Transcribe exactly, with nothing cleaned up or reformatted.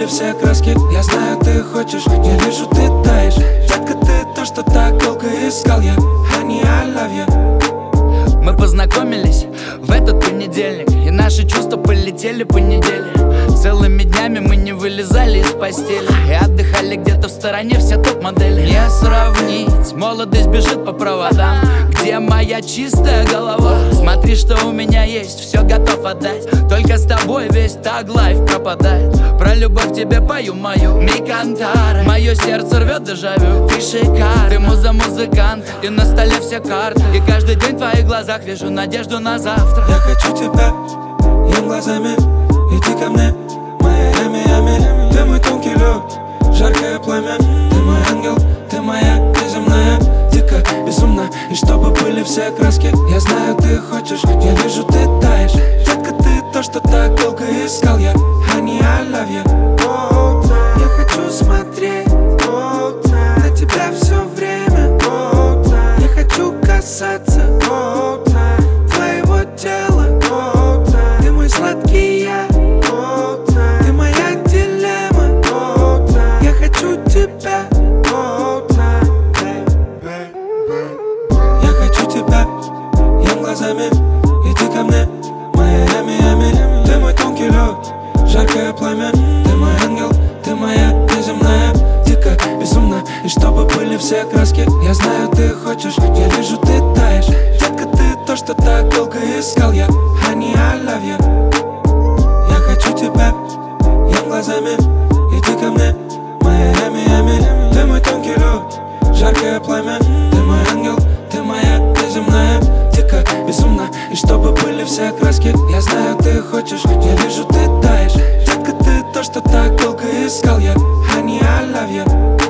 были все краски. Я знаю, ты хочешь, я вижу, ты таешь. Детка, ты то, что так долго искал я. Honey, I love you. Мы познакомились в этот понедельник, и наши чувства полетели по неделе. Целыми днями мы не вылезали из постели и отдыхали где-то в стороне, все топ-модели. Не сравнить, молодость бежит по проводам. Где моя чистая голова? Смотри, что у меня есть, все готов отдать. Только с тобой весь таг лайф пропадает. Про любовь тебе пою мою ми кантары. Мое сердце рвет дежавю, ты шикарна. Ты муза музыкант, и на столе все карты. И каждый день в твоих глазах вижу надежду на завтра. Я хочу тебя, ем глазами, иди ко мне, моя Эми, Эми. Ты мой тонкий лед, жаркое пламя. Ты мой ангел, ты моя неземная. Дико, безумно, и чтобы были все краски. Я знаю, ты хочешь, я вижу, ты таешь. Детка, ты то, что так долго искал я. Honey, I love you. Я хочу смотреть на тебя все время. Я хочу касаться твоего тела. Ты мой сладкий я, ты моя дилемма. Я хочу тебя. Я хочу тебя, ем глазами, иди ко мне, моя Эми, Эми. Ты мой тонкий лед, жаркое пламя. Ты мой ангел, ты моя неземная. Дико, безумно, и чтобы были все краски. Я знаю, ты хочешь, я вижу, ты таешь. Детка, ты то, что так долго искал я. Honey, I love you. Я хочу тебя, ем глазами, иди ко мне, моя Эми, Эми. Ты мой тонкий лед, жаркое пламя. Ты мой ангел, ты моя неземная. Дико, безумно, и чтобы были все краски. Я знаю, ты хочешь, я вижу, ты таешь. Детка, ты то, что так долго искал я. Honey, I love you.